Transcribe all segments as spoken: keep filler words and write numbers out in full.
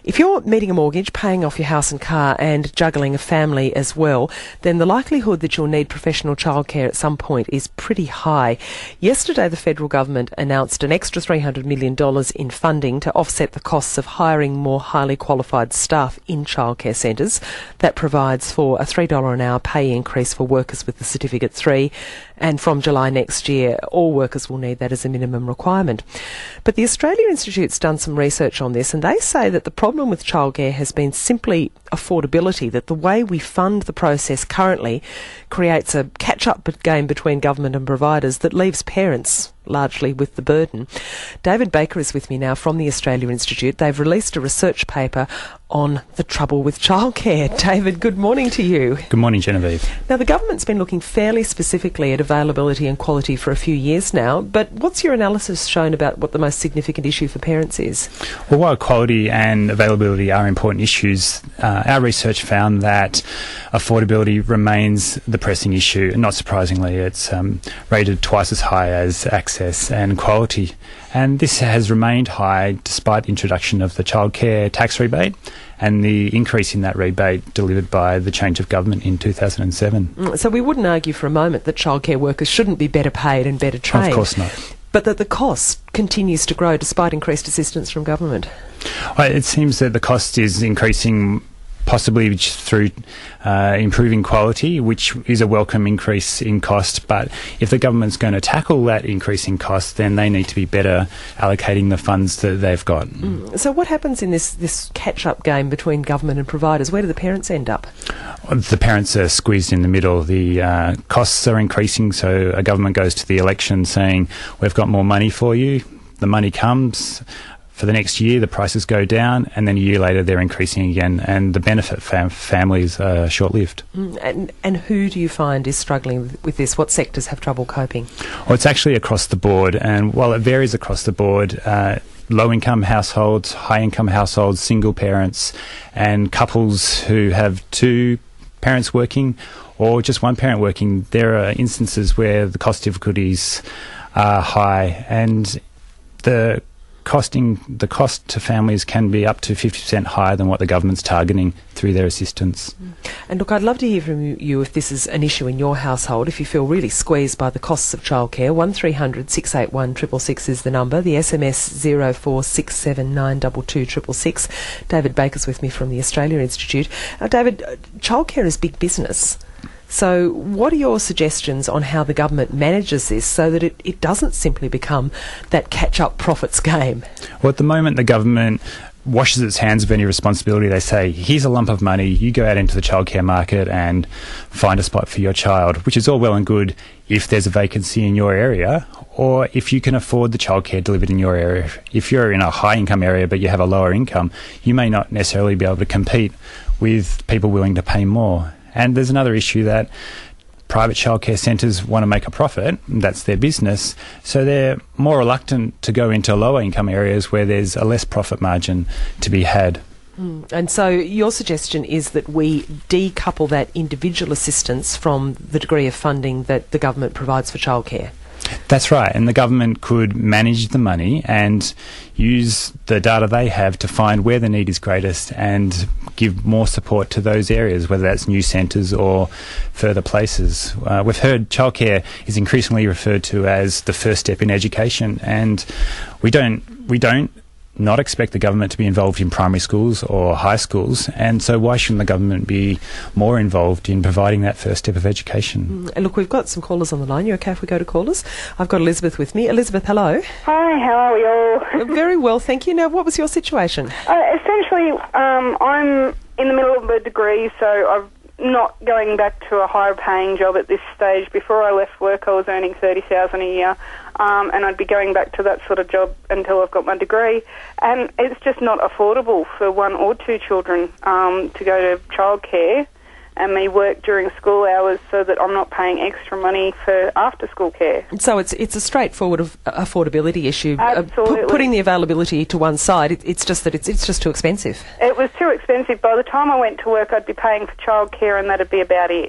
If you're meeting a mortgage, paying off your house and car and juggling a family as well, then the likelihood that you'll need professional childcare at some point is pretty high. Yesterday, the federal government announced an extra three hundred million dollars in funding to offset the costs of hiring more highly qualified staff in childcare centres. That provides for a three dollars an hour pay increase for workers with the Certificate three, and from July next year, all workers will need that as a minimum requirement. But the Australia Institute's done some research on this, and they say that the problem with childcare has been simply affordability, that the way we fund the process currently creates a catch-up game between government and providers that leaves parents largely with the burden. David Baker is with me now from the Australia Institute. They've released a research paper on the trouble with childcare. David, good morning to you. Good morning, Genevieve. Now, the government's been looking fairly specifically at availability and quality for a few years now, but what's your analysis shown about what the most significant issue for parents is? Well, while quality and availability are important issues, uh, our research found that affordability remains the pressing issue. And not surprisingly, it's um, rated twice as high as access and quality. And this has remained high despite the introduction of the childcare tax rebate and the increase in that rebate delivered by the change of government in two thousand seven. So we wouldn't argue for a moment that childcare workers shouldn't be better paid and better trained. Of course not. But that the cost continues to grow despite increased assistance from government. Well, it seems that the cost is increasing possibly through uh, improving quality, which is a welcome increase in cost. But if the government's going to tackle that increase in cost, then they need to be better allocating the funds that they've got. Mm. So what happens in this, this catch-up game between government and providers? Where do the parents end up? The parents are squeezed in the middle. The uh, costs are increasing, so a government goes to the election saying, we've got more money for you. The money comes. For the next year, the prices go down, and then a year later, they're increasing again, and the benefit for families are short-lived. Mm, and, and who do you find is struggling with this? What sectors have trouble coping? Well, it's actually across the board, and while it varies across the board, uh, low-income households, high-income households, single parents, and couples who have two parents working or just one parent working, there are instances where the cost difficulties are high, and the Costing the cost to families can be up to fifty percent higher than what the government's targeting through their assistance. And look, I'd love to hear from you if this is an issue in your household, if you feel really squeezed by the costs of childcare. one three hundred six eight one six six six is the number. The S M S zero four six seven nine two two six six. David Baker's with me from the Australia Institute. Now, David, childcare is big business. So what are your suggestions on how the government manages this so that it, it doesn't simply become that catch-up profits game? Well, at the moment, the government washes its hands of any responsibility. They say, here's a lump of money, you go out into the childcare market and find a spot for your child, which is all well and good if there's a vacancy in your area or if you can afford the childcare delivered in your area. If you're in a high-income area but you have a lower income, you may not necessarily be able to compete with people willing to pay more. And there's another issue that private childcare centres want to make a profit, that's their business, so they're more reluctant to go into lower income areas where there's a less profit margin to be had. Mm. And so your suggestion is that we decouple that individual assistance from the degree of funding that the government provides for childcare? That's right, and the government could manage the money and use the data they have to find where the need is greatest and give more support to those areas, whether that's new centres or further places. Uh, we've heard childcare is increasingly referred to as the first step in education, and we don't we don't not expect the government to be involved in primary schools or high schools, and so why shouldn't the government be more involved in providing that first step of education? Mm, look, we've got some callers on the line. You okay if we go to callers? I've got Elizabeth with me. Elizabeth, hello. Hi, how are we all? Very well, thank you. Now, what was your situation? Uh, essentially, um, I'm in the middle of a degree, so I'm not going back to a higher paying job at this stage. Before I left work, I was earning thirty thousand dollars a year. Um, and I'd be going back to that sort of job until I've got my degree. And it's just not affordable for one or two children um, to go to childcare and me work during school hours so that I'm not paying extra money for after-school care. So it's it's a straightforward of affordability issue. Absolutely. Uh, pu- putting the availability to one side, it, it's just that it's it's just too expensive. It was too expensive. By the time I went to work, I'd be paying for childcare and that'd be about it.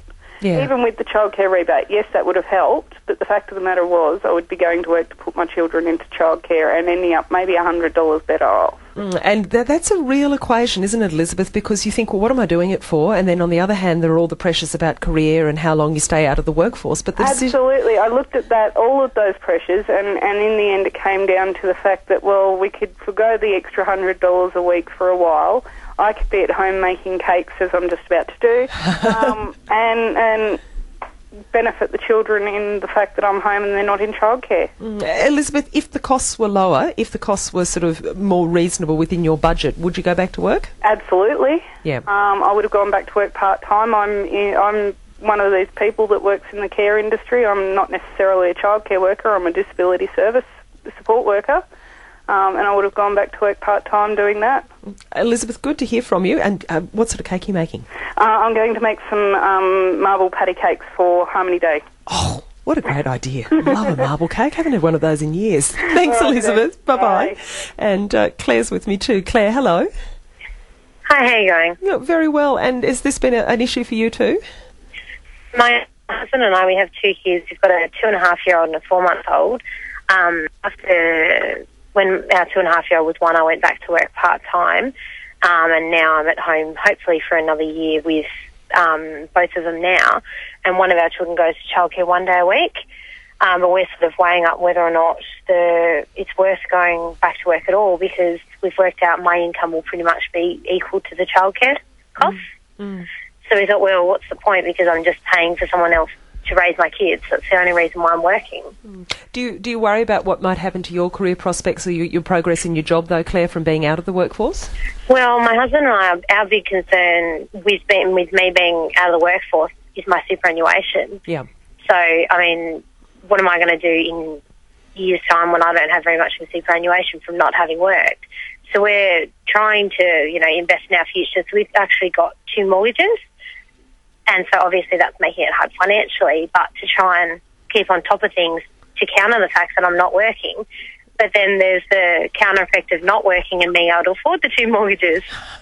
Yeah. Even with the childcare rebate, yes, that would have helped, but the fact of the matter was I would be going to work to put my children into childcare and ending up maybe one hundred dollars better off. Mm, and th- that's a real equation, isn't it, Elizabeth? Because you think, well, what am I doing it for? And then on the other hand, there are all the pressures about career and how long you stay out of the workforce. But the deci- Absolutely. I looked at that, all of those pressures, and, and in the end it came down to the fact that, well, we could forgo the extra one hundred dollars a week for a while. I could be at home making cakes, as I'm just about to do, um, and and benefit the children in the fact that I'm home and they're not in childcare. Mm. Elizabeth, if the costs were lower, if the costs were sort of more reasonable within your budget, would you go back to work? Absolutely. Yeah. Um, I would have gone back to work part-time. I'm in, I'm one of these people that works in the care industry. I'm not necessarily a childcare worker. I'm a disability service support worker. Um, and I would have gone back to work part-time doing that. Elizabeth, good to hear from you. And uh, what sort of cake are you making? Uh, I'm going to make some um, marble patty cakes for Harmony Day. Oh, what a great idea. Love a marble cake. Haven't had one of those in years. Thanks, right, Elizabeth. Then. Bye-bye. Bye. And uh, Claire's with me too. Claire, hello. Hi, how are you going? Yeah, very well. And has this been a, an issue for you too? My husband and I, we have two kids. We've got a two-and-a-half-year-old and a four-month-old. Um, after... When our two-and-a-half-year-old was one, I went back to work part-time, um, and now I'm at home, hopefully for another year with um, both of them now. And one of our children goes to childcare one day a week, um, but we're sort of weighing up whether or not the it's worth going back to work at all, because we've worked out my income will pretty much be equal to the childcare costs. Mm. Mm. So we thought, well, what's the point, because I'm just paying for someone else to raise my kids. That's the only reason why I'm working. Do you, do you worry about what might happen to your career prospects or your, your progress in your job, though, Claire, from being out of the workforce? Well, my husband and I, our big concern with, being, with me being out of the workforce is my superannuation. Yeah. So, I mean, what am I going to do in years' time when I don't have very much of a superannuation from not having worked? So we're trying to, you know, invest in our future. So we've actually got two mortgages. And so obviously that's making it hard financially, but to try and keep on top of things to counter the fact that I'm not working. But then there's the counter effect of not working and being able to afford the two mortgages.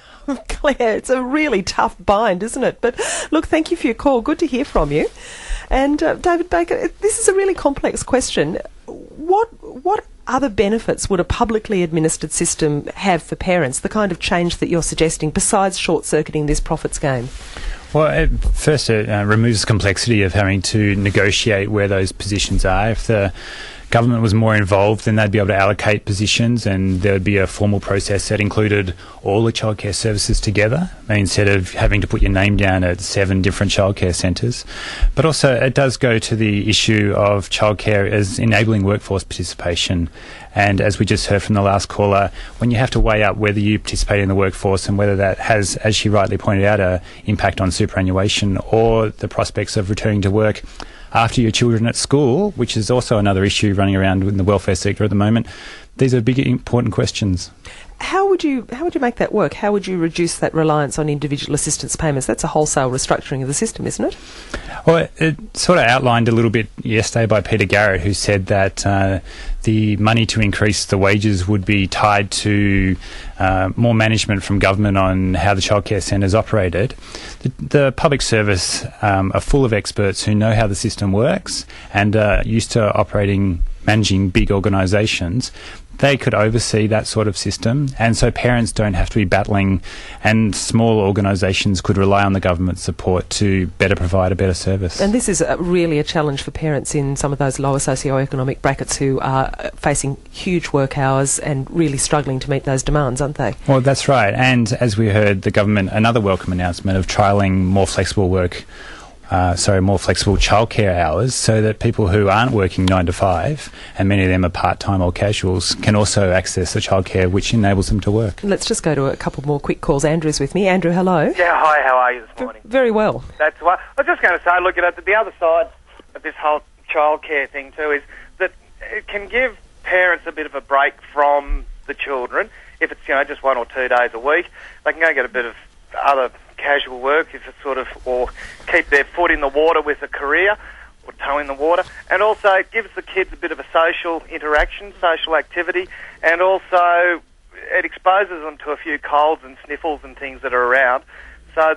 Claire, it's a really tough bind, isn't it? But look, thank you for your call. Good to hear from you. And uh, David Baker, this is a really complex question. What what other benefits would a publicly administered system have for parents, the kind of change that you're suggesting, besides short-circuiting this profits game? Well, it, first, it uh, removes the complexity of having to negotiate where those positions are. If the government was more involved, then they'd be able to allocate positions, and there would be a formal process that included all the childcare services together, instead of having to put your name down at seven different childcare centres. But also, it does go to the issue of childcare as enabling workforce participation. And as we just heard from the last caller, when you have to weigh up whether you participate in the workforce and whether that has, as she rightly pointed out, an impact on superannuation or the prospects of returning to work after your children at school, which is also another issue running around in the welfare sector at the moment, these are big, important questions. How would you how would you make that work? How would you reduce that reliance on individual assistance payments? That's a wholesale restructuring of the system, isn't it? Well, it sort of outlined a little bit yesterday by Peter Garrett, who said that uh, the money to increase the wages would be tied to uh, more management from government on how the childcare centres operated. The, the public service um, are full of experts who know how the system works and are used to operating, managing big organisations. They could oversee that sort of system, and so parents don't have to be battling, and small organisations could rely on the government support to better provide a better service. And this is a, really a challenge for parents in some of those lower socioeconomic brackets who are facing huge work hours and really struggling to meet those demands, aren't they? Well, that's right. And as we heard, the government, another welcome announcement of trialling more flexible work Uh, sorry, more flexible childcare hours, so that people who aren't working nine to five, and many of them are part-time or casuals, can also access the childcare which enables them to work. Let's just go to a couple more quick calls. Andrew's with me. Andrew, hello. Yeah, hi, how are you this morning? V- very well. That's what I was just going to say. Look, at the other side of this whole childcare thing too is that it can give parents a bit of a break from the children. If it's, you know, just one or two days a week, they can go get a bit of other casual work, if it's sort of, or keep their foot in the water with a career, or toe in the water, and also it gives the kids a bit of a social interaction, social activity, and also it exposes them to a few colds and sniffles and things that are around, so that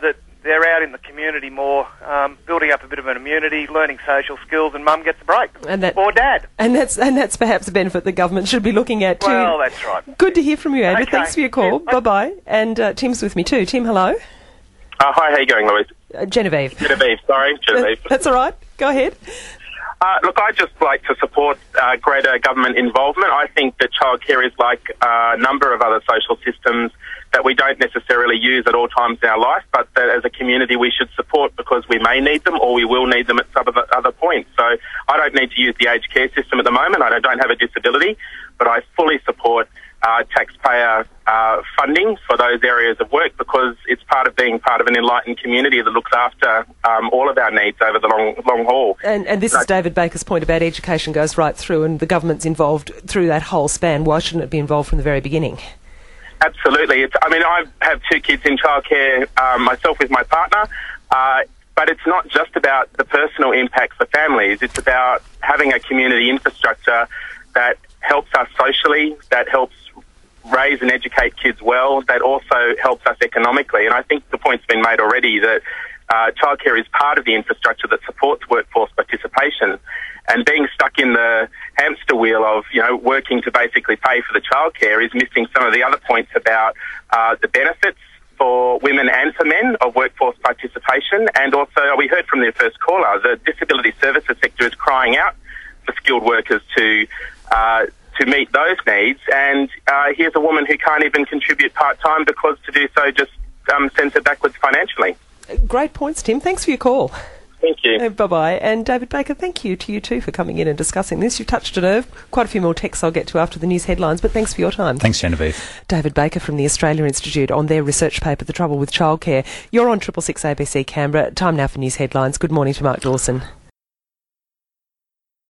they're out in the community more, um, building up a bit of an immunity, learning social skills, and mum gets a break. And that, or dad. And that's and that's perhaps a benefit the government should be looking at too. Well, that's right. Good to hear from you, Andrew. Okay. Thanks for your call. Yeah. Bye-bye. And uh, Tim's with me too. Tim, hello. Uh, hi, how you going, Louise? Uh, Genevieve. Genevieve, sorry, Genevieve. That's all right. Go ahead. Uh, look, I'd just like to support uh, greater government involvement. I think that childcare is like a number of other social systems that we don't necessarily use at all times in our life, but that as a community we should support because we may need them or we will need them at some other, other points. So I don't need to use the aged care system at the moment. I don't have a disability, but I fully support uh, taxpayer uh, funding for those areas of work because it's part of being part of an enlightened community that looks after um, all of our needs over the long long haul. And, and this so, is David Baker's point about education goes right through and the government's involved through that whole span. Why shouldn't it be involved from the very beginning? Absolutely. It's, I mean, I have two kids in childcare um, myself with my partner, uh, but it's not just about the personal impact for families. It's about having a community infrastructure that helps us socially, that helps raise and educate kids well, that also helps us economically. And I think the point's been made already that uh, childcare is part of the infrastructure that supports workforce participation. And being stuck in the hamster wheel of, you know, working to basically pay for the childcare is missing some of the other points about uh, the benefits for women and for men of workforce participation. And also, we heard from the first caller, the disability services sector is crying out for skilled workers to uh, to meet those needs. And uh, here's a woman who can't even contribute part-time because to do so just um, sends her backwards financially. Great points, Tim. Thanks for your call. Thank you. Uh, bye-bye. And David Baker, thank you to you too for coming in and discussing this. You've touched a nerve. Quite a few more texts I'll get to after the news headlines, but thanks for your time. Thanks, Genevieve. David Baker from the Australia Institute on their research paper, The Trouble with Childcare. You're on Triple Six A B C Canberra. Time now for news headlines. Good morning to Mark Dawson.